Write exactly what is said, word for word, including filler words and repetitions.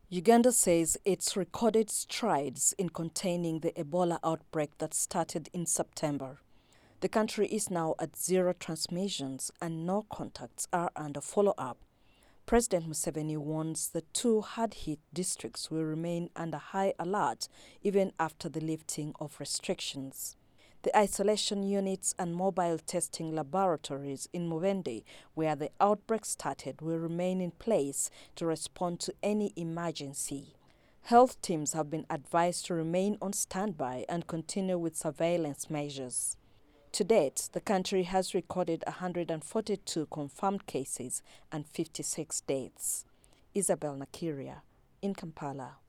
Uganda says it's recorded strides in containing the Ebola outbreak that started in September. The country is now at zero transmissions and no contacts are under follow-up. President Museveni warns the two hard-hit districts will remain under high alert even after the lifting of restrictions. The isolation units and mobile testing laboratories in Mubende, where the outbreak started, will remain in place to respond to any emergency. Health teams have been advised to remain on standby and continue with surveillance measures. To date, the country has recorded one hundred forty-two confirmed cases and fifty-six deaths. Isabel Nakiria in Kampala.